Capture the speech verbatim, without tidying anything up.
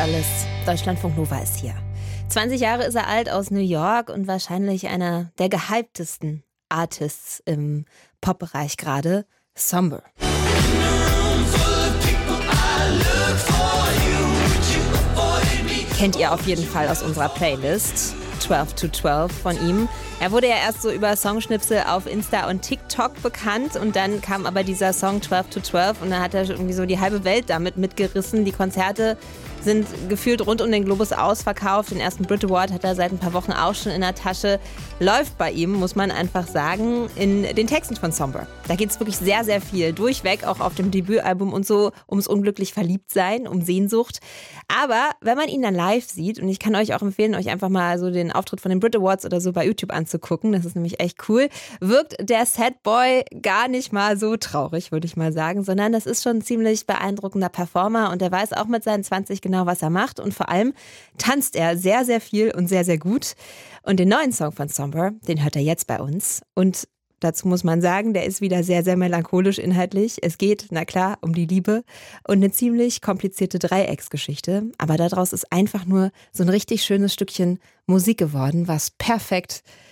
alles. Deutschlandfunk Nova ist hier. zwanzig Jahre ist er alt, aus New York und wahrscheinlich einer der gehyptesten Artists im Pop-Bereich gerade, Somber. Kennt ihr auf jeden Fall aus unserer Playlist zwölf to zwölf von ihm. Er wurde ja erst so über Songschnipsel auf Insta und TikTok bekannt und dann kam aber dieser Song zwölf to zwölf und dann hat er irgendwie so die halbe Welt damit mitgerissen. Die Konzerte sind gefühlt rund um den Globus ausverkauft. Den ersten Brit Award hat er seit ein paar Wochen auch schon in der Tasche. Läuft bei ihm, muss man einfach sagen, in den Texten von Somber. Da geht es wirklich sehr, sehr viel. Durchweg, auch auf dem Debütalbum und so, ums unglücklich Verliebtsein, um Sehnsucht. Aber wenn man ihn dann live sieht, und ich kann euch auch empfehlen, euch einfach mal so den Auftritt von den Brit Awards oder so bei YouTube anzugucken, das ist nämlich echt cool, wirkt der Sad Boy gar nicht mal so traurig, würde ich mal sagen, sondern das ist schon ein ziemlich beeindruckender Performer und er weiß auch mit seinen zwanzig genau, was er macht und vor allem tanzt er sehr, sehr viel und sehr, sehr gut. Und den neuen Song von Somber, den hört er jetzt bei uns und dazu muss man sagen, der ist wieder sehr, sehr melancholisch inhaltlich. Es geht, na klar, um die Liebe und eine ziemlich komplizierte Dreiecksgeschichte. Aber daraus ist einfach nur so ein richtig schönes Stückchen Musik geworden, was perfekt